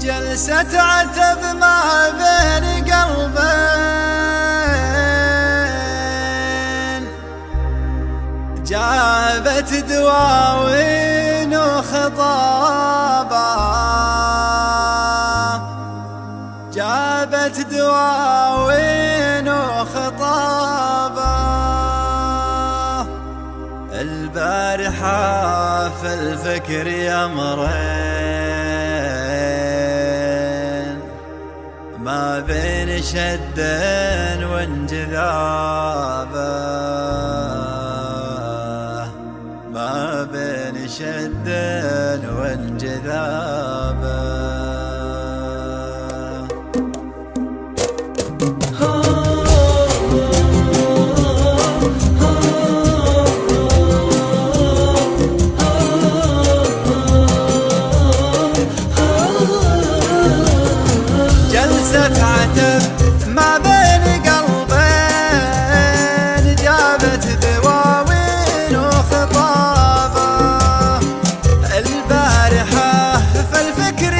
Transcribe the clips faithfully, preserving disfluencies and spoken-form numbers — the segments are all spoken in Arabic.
جلسة عتب ما بين قلبين، جابت دواوين وخطابة، جابت دواوين وخطابة. البارحة في الفكر يمرين، ما بين شد وانجذابه، ما بين شد وانجذابه. جلسة عتب ما بين قلبين، جابت دواوين وخطابة. البارحة في الفكر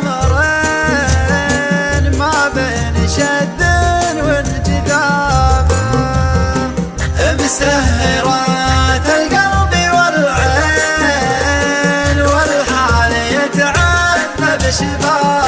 يمرين، ما بين شد وانجذابه. مسهرات القلب والعين، والحال يتعذب شبابه.